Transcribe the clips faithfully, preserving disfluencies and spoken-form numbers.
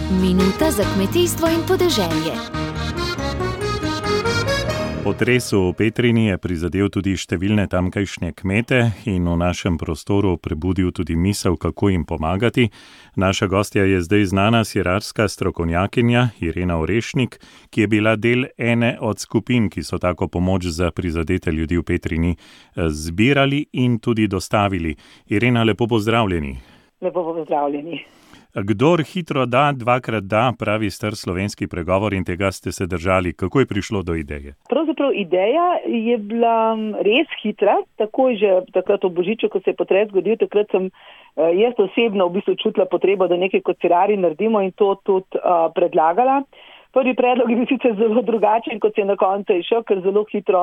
Minuta za kmetijstvo in podeželje. Potres v Petrini je prizadel tudi številne tamkajšnje kmete in v našem prostoru prebudil tudi misel, kako jim pomagati. Naša gostja je zdaj znana sirarska strokovnjakinja Irena Orešnik, ki je bila del ene od skupin, ki so tako pomoč za prizadete ljudi v Petrini zbirali in tudi dostavili. Irena, lepo pozdravljeni. Lepo pozdravljeni. Kdor hitro da, dvakrat da, pravi star slovenski pregovor in tega ste se držali. Kako je prišlo do ideje? Pravzaprav ideja je bila res hitra, takoj že takrat v Božiču, ko se je potres zgodil, takrat sem jaz osebno v bistvu čutila potrebo, da nekaj kot sirari naredimo in to tudi uh, predlagala. Prvi predlog je bil sicer zelo drugačen, kot se je na koncu išel, ker zelo hitro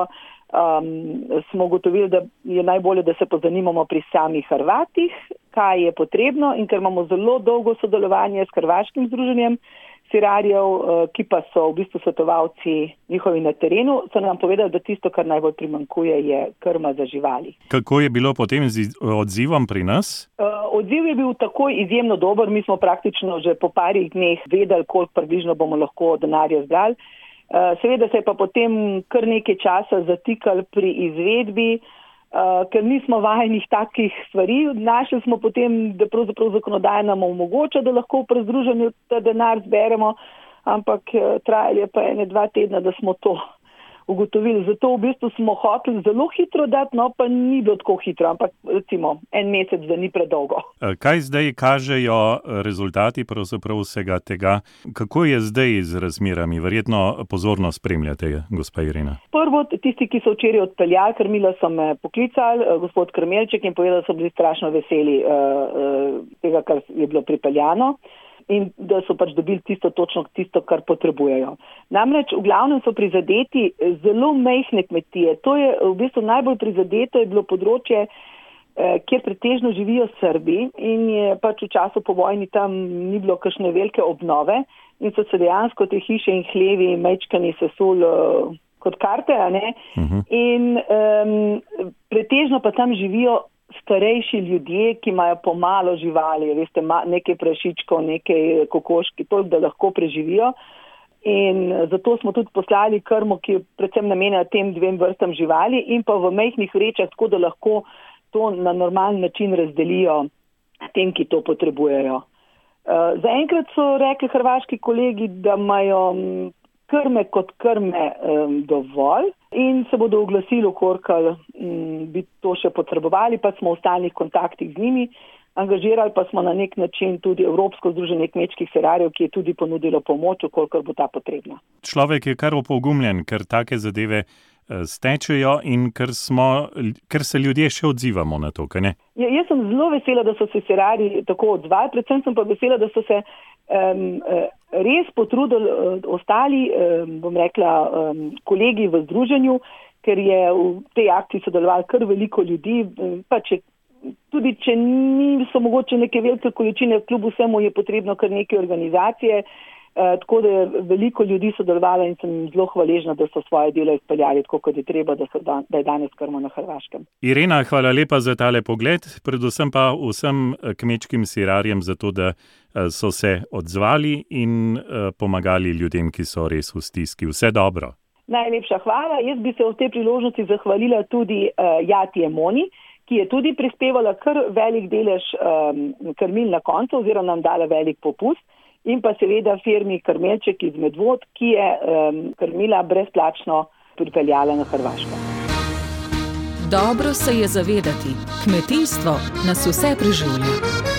um, smo ugotovili, da je najbolje, da se pozanimamo pri samih Hrvatih, kaj je potrebno, in ker imamo zelo dolgo sodelovanje s Hrvaškim združenjem sirarjev, ki pa so v bistvu svetovalci njihovi na terenu, so nam povedali, da tisto, kar najbolj primanjkuje, je krma za živali. Kako je bilo potem z odzivom pri nas? Odziv je bil takoj izjemno dober, mi smo praktično že po parih dneh vedeli, koliko približno bomo lahko denarja zbrali. Seveda se je pa potem kar nekaj časa zatikali pri izvedbi, Uh, ker nismo vajenih takih stvari. Našli smo potem, da pravzaprav zakonodaja nam omogoča, da lahko v prezdruženju ta denar zberemo, ampak uh, trajali je pa ene dva tedna, da smo to ugotovili. Zato v bistvu smo hoteli zelo hitro dati, no pa ni bilo tako hitro, ampak recimo en mesec, da ni predolgo. Kaj zdaj kažejo rezultati pravzaprav vsega tega? Kako je zdaj z razmerami? Verjetno pozorno spremljate, gospa Irena. Prvo, tisti, ki so včeraj odpeljali, Krmila so me poklicali, gospod Krmelček, in povedal, da so bili strašno veseli uh, uh, tega, kar je bilo pripeljano, in da so pač dobili tisto točno tisto, kar potrebujejo. Namreč v glavnem so prizadeti zelo majhne kmetije. To je v bistvu najbolj prizadeto je bilo področje, eh, kjer pretežno živijo Srbi, in je pač v času po vojni tam ni bilo kakšne velike obnove in so se dejansko te hiše in hlevi mečkani sesuli uh, kot karte, a ne? Uh-huh. In um, pretežno pa tam živijo starejši ljudje, ki imajo pomalo živali, veste, nekaj prašičkov, nekaj kokoški, toliko, da lahko preživijo. In zato smo tudi poslali krmo, ki je predvsem namenjena tem dvem vrstam živali, in pa v majhnih vrečah, tako da lahko to na normalen način razdelijo tem, ki to potrebujejo. Uh, zaenkrat so rekli hrvaški kolegi, da imajo krme kot krme um, dovolj in se bodo oglasili, okorkal um, bi to še potrebovali, pa smo v stalnih kontaktih z njimi. Angažirali pa smo na nek način tudi Evropsko združenje kmečkih sirarjev, ki je tudi ponudilo pomoč, okolikor bo ta potrebna. Človek je kar opogumljen, ker take zadeve stečejo in ker, smo, ker se ljudje še odzivamo na to, kaj ne? Ja, jaz sem zelo vesela, da so se sirarji tako odzvali, predvsem sem pa vesela, da so se um, res potrudili uh, ostali, um, bom rekla, um, kolegi v združenju, ker je v tej akciji sodelovalo kar veliko ljudi, pa če, tudi če niso mogoče neke velike količine, kljub vsemu je potrebno kar neke organizacije, Uh, tako da je veliko ljudi sodelovalo in sem zelo hvaležna, da so svoje delo izpeljali tako, kot je treba, da, so dan, da je danes krmo na Hrvaškem. Irena, hvala lepa za tale pogled, predvsem pa vsem kmečkim sirarjem za to, da so se odzvali in uh, pomagali ljudem, ki so res v stiski. Vse dobro. Najlepša hvala. Jaz bi se v tej priložnosti zahvalila tudi uh, Jati Emoni, ki je tudi prispevala kar velik delež um, krmil na koncu oziroma nam dala velik popust. In pa seveda firmi Krmelček iz Medvod, ki je um, krmila brezplačno pripeljala na Hrvaško. Dobro se je zavedati, kmetijstvo nas vse preživlja.